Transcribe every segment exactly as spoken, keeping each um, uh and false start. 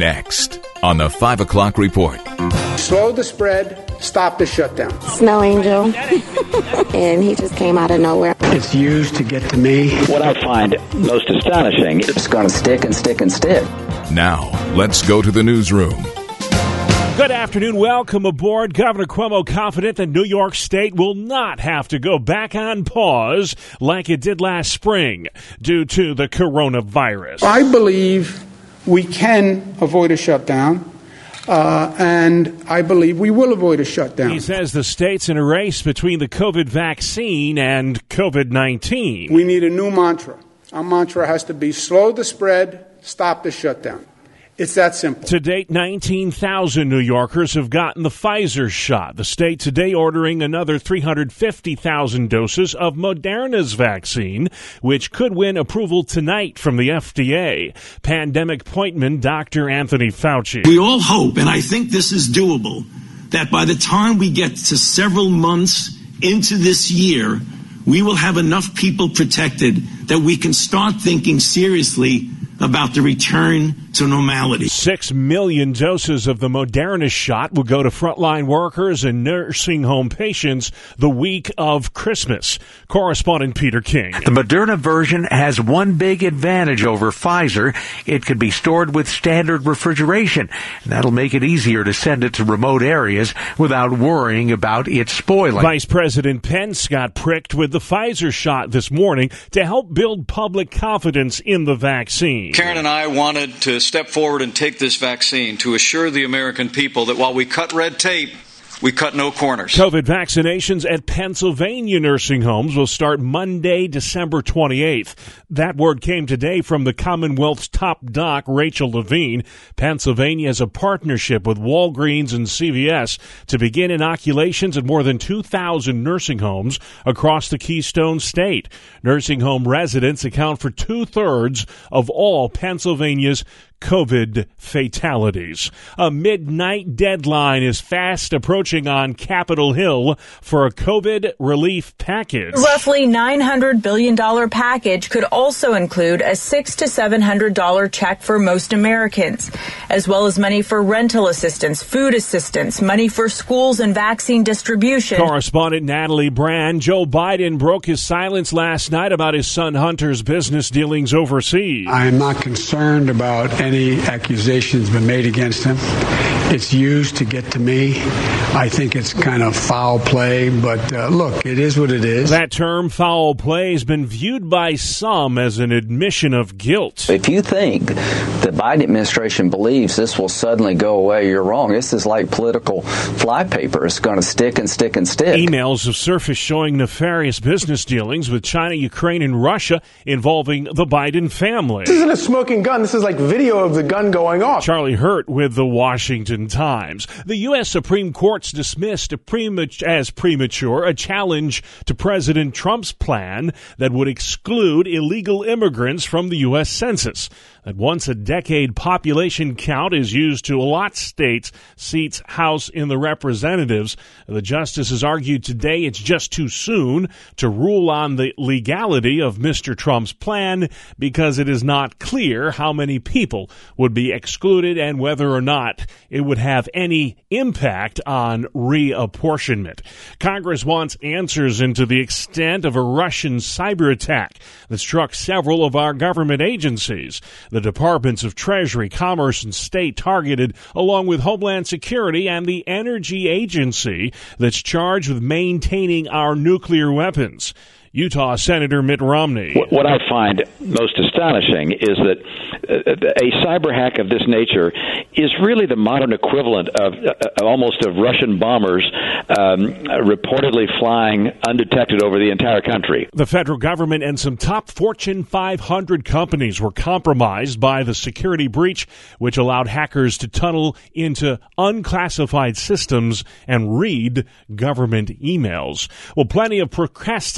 Next on the five o'clock report. Slow the spread, stop the shutdown. Snow angel, and he just came out of nowhere. It's used to get to me. What I find most astonishing, it's going to stick and stick and stick. Now, let's go to the newsroom. Good afternoon. Welcome aboard. Governor Cuomo confident that New York State will not have to go back on pause like it did last spring due to the coronavirus. I believe we can avoid a shutdown, uh, and I believe we will avoid a shutdown. He says the state's in a race between the COVID vaccine and COVID nineteen. We need a new mantra. Our mantra has to be slow the spread, stop the shutdown. It's that simple. To date, nineteen thousand New Yorkers have gotten the Pfizer shot. The state today ordering another three hundred fifty thousand doses of Moderna's vaccine, which could win approval tonight from the F D A. Pandemic appointment Doctor Anthony Fauci. We all hope, and I think this is doable, that by the time we get to several months into this year, we will have enough people protected that we can start thinking seriously about the return to normality. Six million doses of the Moderna shot will go to frontline workers and nursing home patients the week of Christmas. Correspondent Peter King. The Moderna version has one big advantage over Pfizer. It can be stored with standard refrigeration. That'll make it easier to send it to remote areas without worrying about it spoiling. Vice President Pence got pricked with the Pfizer shot this morning to help build public confidence in the vaccine. Karen and I wanted to step forward and take this vaccine to assure the American people that while we cut red tape, we cut no corners. COVID vaccinations at Pennsylvania nursing homes will start Monday, December twenty-eighth. That word came today from the Commonwealth's top doc, Rachel Levine. Pennsylvania has a partnership with Walgreens and C V S to begin inoculations at more than two thousand nursing homes across the Keystone State. Nursing home residents account for two-thirds of all Pennsylvania's COVID fatalities. A midnight deadline is fast approaching on Capitol Hill for a COVID relief package. Roughly nine hundred billion dollars package could also include a six hundred to seven hundred dollars check for most Americans, as well as money for rental assistance, food assistance, money for schools and vaccine distribution. Correspondent Natalie Brand. Joe Biden broke his silence last night about his son Hunter's business dealings overseas. I am not concerned about any Any accusations been made against him. It's used to get to me. I think it's kind of foul play, but uh, look, it is what it is. That term, foul play, has been viewed by some as an admission of guilt. If you think the Biden administration believes this will suddenly go away, you're wrong. This is like political flypaper. It's going to stick and stick and stick. Emails have surfaced showing nefarious business dealings with China, Ukraine, and Russia involving the Biden family. This isn't a smoking gun. This is like video of the gun going off. Charlie Hurt with the Washington Times. The U S Supreme Court's dismissed a premat- as premature a challenge to President Trump's plan that would exclude illegal immigrants from the U S Census. That once a decade population count is used to allot states seats House in the Representatives. The justices argued today it's just too soon to rule on the legality of Mister Trump's plan because it is not clear how many people would be excluded and whether or not it would have any impact on reapportionment. Congress wants answers into the extent of a Russian cyber attack that struck several of our government agencies. The Departments of Treasury, Commerce, and State targeted, along with Homeland Security and the Energy Agency that's charged with maintaining our nuclear weapons. Utah Senator Mitt Romney. What I find most astonishing is that a cyber hack of this nature is really the modern equivalent of uh, almost of Russian bombers um, reportedly flying undetected over the entire country. The federal government and some top Fortune five hundred companies were compromised by the security breach, which allowed hackers to tunnel into unclassified systems and read government emails. Well, plenty of procrastinators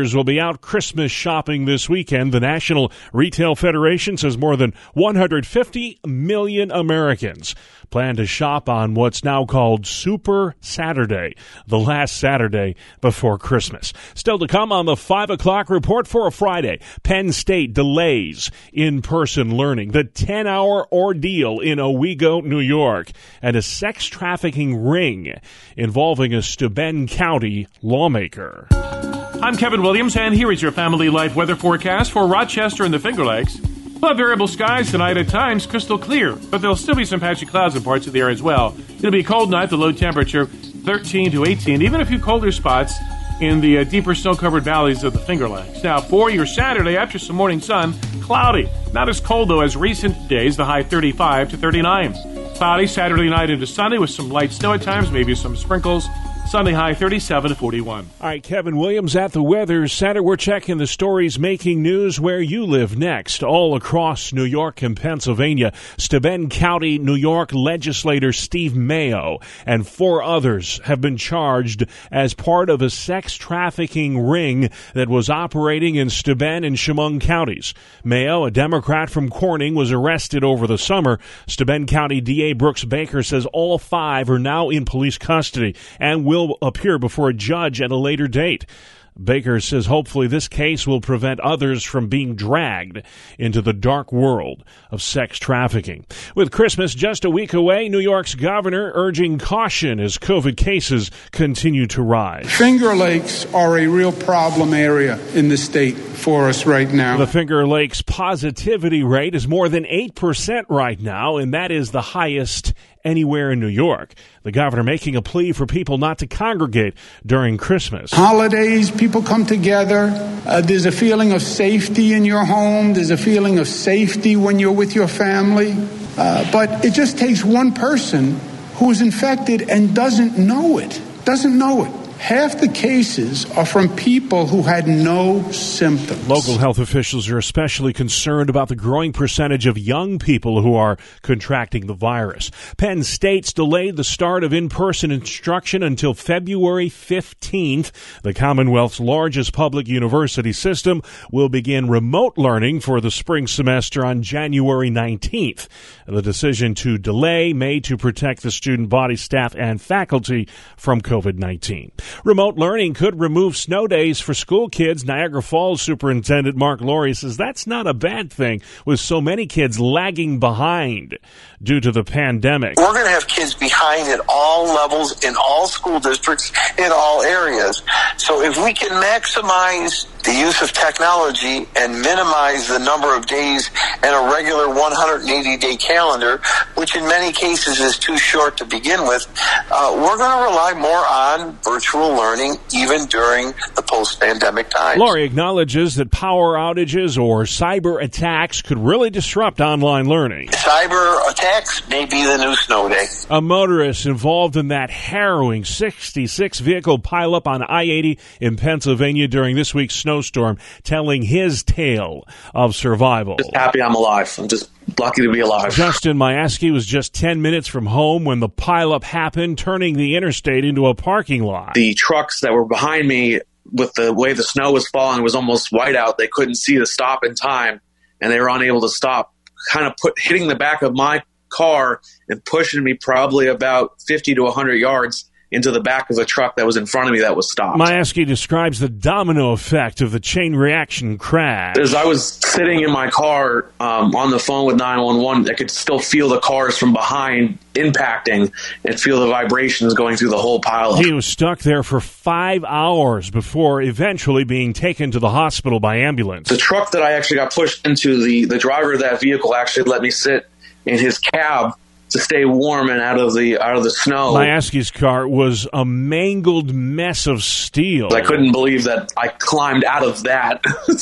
Consumers will be out Christmas shopping this weekend. The National Retail Federation says more than one hundred fifty million Americans plan to shop on what's now called Super Saturday, the last Saturday before Christmas. Still to come on the five o'clock report for a Friday. Penn State delays in-person learning, the ten-hour ordeal in Owego, New York, and a sex trafficking ring involving a Steuben County lawmaker. I'm Kevin Williams, and here is your Family Life weather forecast for Rochester and the Finger Lakes. We'll have variable skies tonight, at times crystal clear, but there'll still be some patchy clouds in parts of the area as well. It'll be a cold night, the low temperature thirteen to eighteen, even a few colder spots in the uh, deeper snow-covered valleys of the Finger Lakes. Now, for your Saturday, after some morning sun, cloudy. Not as cold, though, as recent days, the high thirty-five to thirty-nine. Cloudy Saturday night into Sunday with some light snow at times, maybe some sprinkles. Sunday high thirty-seven to forty-one. All right, Kevin Williams at the Weather Center. We're checking the stories making news where you live next. All across New York and Pennsylvania, Steuben County, New York legislator Steve Mayo and four others have been charged as part of a sex trafficking ring that was operating in Steuben and Chemung counties. Mayo, a Democrat from Corning, was arrested over the summer. Steuben County D A Brooks Baker says all five are now in police custody and will will appear before a judge at a later date. Baker says hopefully this case will prevent others from being dragged into the dark world of sex trafficking. With Christmas just a week away, New York's governor urging caution as COVID cases continue to rise. Finger Lakes are a real problem area in the state for us right now. The Finger Lakes positivity rate is more than eight percent right now, and that is the highest anywhere in New York. The governor making a plea for people not to congregate during Christmas. Holidays, people come together. Uh, there's a feeling of safety in your home. There's a feeling of safety when you're with your family. Uh, but it just takes one person who's infected and doesn't know it. Doesn't know it. Half the cases are from people who had no symptoms. Local health officials are especially concerned about the growing percentage of young people who are contracting the virus. Penn State's delayed the start of in-person instruction until February fifteenth. The Commonwealth's largest public university system will begin remote learning for the spring semester on January nineteenth. The decision to delay made to protect the student body, staff, and faculty from COVID nineteen. Remote learning could remove snow days for school kids. Niagara Falls Superintendent Mark Laurie says that's not a bad thing with so many kids lagging behind due to the pandemic. We're going to have kids behind at all levels in all school districts in all areas. So if we can maximize the use of technology and minimize the number of days in a regular one hundred eighty day calendar, which in many cases is too short to begin with, uh, we're going to rely more on virtual learning even during the post-pandemic times. Laurie acknowledges that power outages or cyber attacks could really disrupt online learning. Cyber attacks may be the new snow day. A motorist involved in that harrowing sixty-six vehicle pileup on I eighty in Pennsylvania during this week's snowstorm, telling his tale of survival. Just happy I'm alive. I'm just lucky to be alive. Justin Majewski was just ten minutes from home when the pileup happened, turning the interstate into a parking lot. The trucks that were behind me, with the way the snow was falling, was almost white out. They couldn't see the stop in time, and they were unable to stop, kind of put hitting the back of my car and pushing me probably about fifty to one hundred yards into the back of a truck that was in front of me that was stopped. Majewski describes the domino effect of the chain reaction crash. As I was sitting in my car um, on the phone with nine one one, I could still feel the cars from behind impacting and feel the vibrations going through the whole pileup. He was stuck there for five hours before eventually being taken to the hospital by ambulance. The truck that I actually got pushed into, the, the driver of that vehicle actually let me sit in his cab to stay warm and out of the out of the snow. Majewski's car was a mangled mess of steel. I couldn't believe that I climbed out of that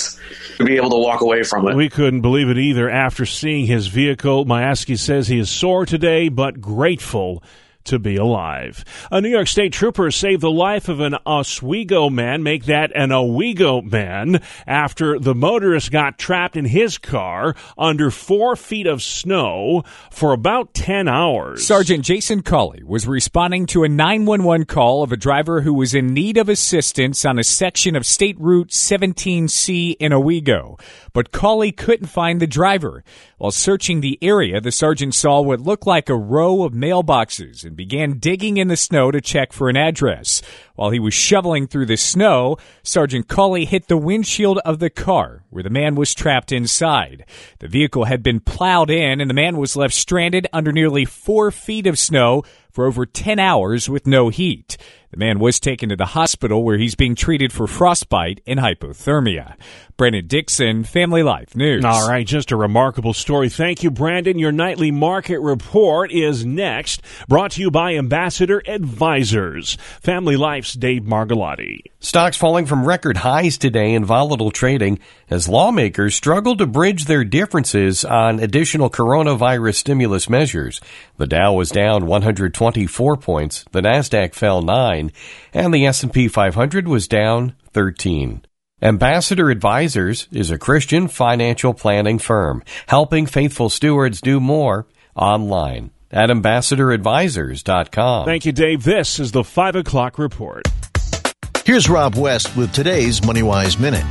to be able to walk away from it. We couldn't believe it either after seeing his vehicle. Majewski says he is sore today, but grateful to be alive. A New York State trooper saved the life of an Oswego man, make that an Owego man, after the motorist got trapped in his car under four feet of snow for about ten hours. Sergeant Jason Culley was responding to a nine one one call of a driver who was in need of assistance on a section of State Route seventeen C in Owego. But Culley couldn't find the driver. While searching the area, the sergeant saw what looked like a row of mailboxes and began digging in the snow to check for an address. While he was shoveling through the snow, Sergeant Culley hit the windshield of the car where the man was trapped inside. The vehicle had been plowed in, and the man was left stranded under nearly four feet of snow for over ten hours with no heat. The man was taken to the hospital where he's being treated for frostbite and hypothermia. Brandon Dixon, Family Life News. All right, just a remarkable story. Thank you, Brandon. Your nightly market report is next, brought to you by Ambassador Advisors. Family Life's Dave Margolotti. Stocks falling from record highs today in volatile trading as lawmakers struggle to bridge their differences on additional coronavirus stimulus measures. The Dow was down one hundred twenty-four points, the Nasdaq fell nine, and the S and P five hundred was down thirteen. Ambassador Advisors is a Christian financial planning firm, helping faithful stewards do more online at ambassador advisors dot com. Thank you, Dave. This is the five o'clock report. Here's Rob West with today's MoneyWise Minute.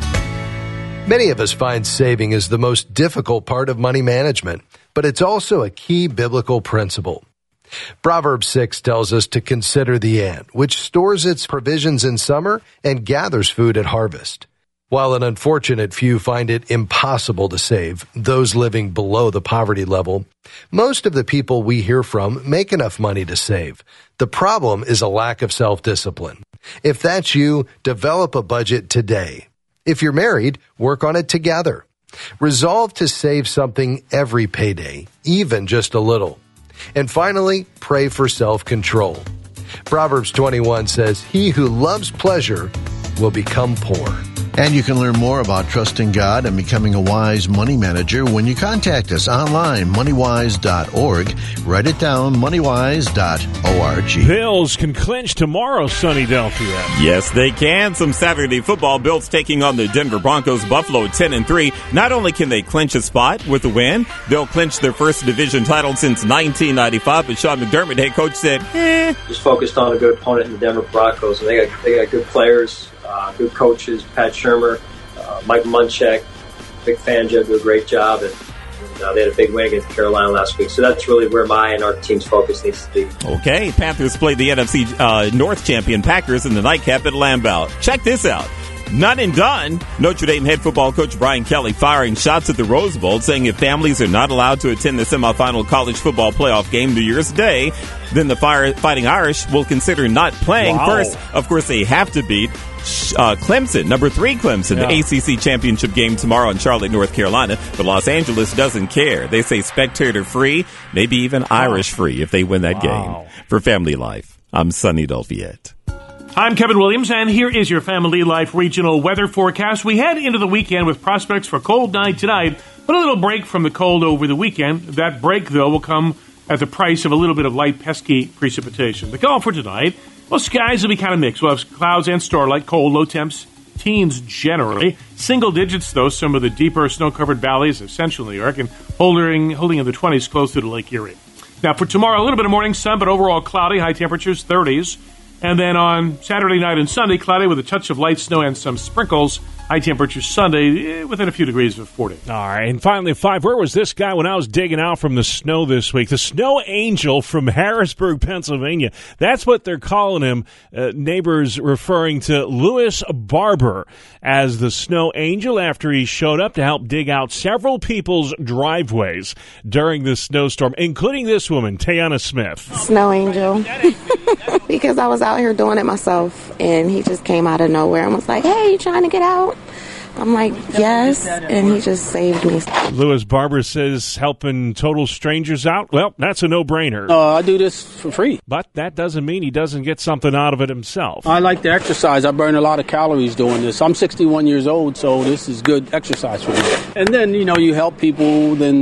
Many of us find saving is the most difficult part of money management, but it's also a key biblical principle. Proverbs six tells us to consider the ant, which stores its provisions in summer and gathers food at harvest. While an unfortunate few find it impossible to save, those living below the poverty level, most of the people we hear from make enough money to save. The problem is a lack of self-discipline. If that's you, develop a budget today. If you're married, work on it together. Resolve to save something every payday, even just a little. And finally, pray for self-control. Proverbs twenty-one says, "He who loves pleasure will become poor." And you can learn more about trusting God and becoming a wise money manager when you contact us online, money wise dot org. Write it down, money wise dot org. Bills can clinch tomorrow, Sunny Delphia. Yes, they can. Some Saturday football. Bills taking on the Denver Broncos. Buffalo ten and three. Not only can they clinch a spot with a win, they'll clinch their first division title since nineteen ninety-five. But Sean McDermott, head coach, said, eh. Just focused on a good opponent in the Denver Broncos. And they got, they got good players. Uh, good coaches, Pat Shurmur, uh, Mike Munchak, Vic Fangio do a great job, and, and uh, they had a big win against Carolina last week. So that's really where my and our team's focus needs to be. Okay, Panthers played the N F C uh, North champion Packers in the nightcap at Lambeau. Check this out. Not and done. Notre Dame head football coach Brian Kelly firing shots at the Rose Bowl, saying if families are not allowed to attend the semifinal college football playoff game New Year's Day, then the fire, Fighting Irish will consider not playing. Wow. First, of course, they have to beat Uh, Clemson, number three Clemson, yeah. The A C C championship game tomorrow in Charlotte, North Carolina. But Los Angeles doesn't care. They say spectator-free, maybe even Irish-free if they win that wow. game. For Family Life, I'm Sonny Delfiette. I'm Kevin Williams, and here is your Family Life regional weather forecast. We head into the weekend with prospects for a cold night tonight, but a little break from the cold over the weekend. That break, though, will come at the price of a little bit of light, pesky precipitation. The call for tonight, well, skies will be kind of mixed. We'll have clouds and starlight, cold, low temps, teens generally. Single digits, though, some of the deeper snow-covered valleys of central New York, and holding, holding in the twenties close to the Lake Erie. Now, for tomorrow, a little bit of morning sun, but overall cloudy, high temperatures, thirties. And then on Saturday night and Sunday, cloudy with a touch of light snow and some sprinkles. High temperatures Sunday eh, within a few degrees of forty. All right, and finally, five, where was this guy when I was digging out from the snow this week? The Snow Angel from Harrisburg, Pennsylvania. That's what they're calling him. Uh, neighbors referring to Louis Barber as the Snow Angel after he showed up to help dig out several people's driveways during the snowstorm, including this woman, Tayana Smith. Snow Angel. Because I was out here doing it myself, and he just came out of nowhere and was like, "Hey, you trying to get out?" I'm like, yes, and he just saved me. Louis Barber says helping total strangers out, well, that's a no-brainer. Uh, I do this for free. But that doesn't mean he doesn't get something out of it himself. I like to exercise. I burn a lot of calories doing this. I'm sixty-one years old, so this is good exercise for me. And then, you know, you help people, then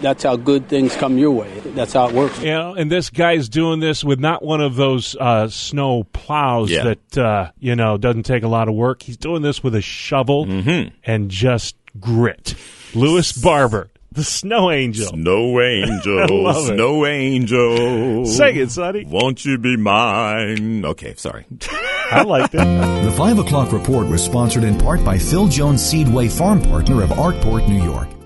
that's how good things come your way. That's how it works. You know, and this guy's doing this with not one of those uh, snow plows Yeah. that, uh, you know, doesn't take a lot of work. He's doing this with a shovel Mm-hmm. and just grit. Lewis Barber, the Snow Angel. Snow Angel, I love it. Snow Angel. Sing it, Sonny. Won't you be mine? Okay, sorry. I liked it. The five o'clock report was sponsored in part by Phil Jones Seedway Farm Partner of Arkport, New York.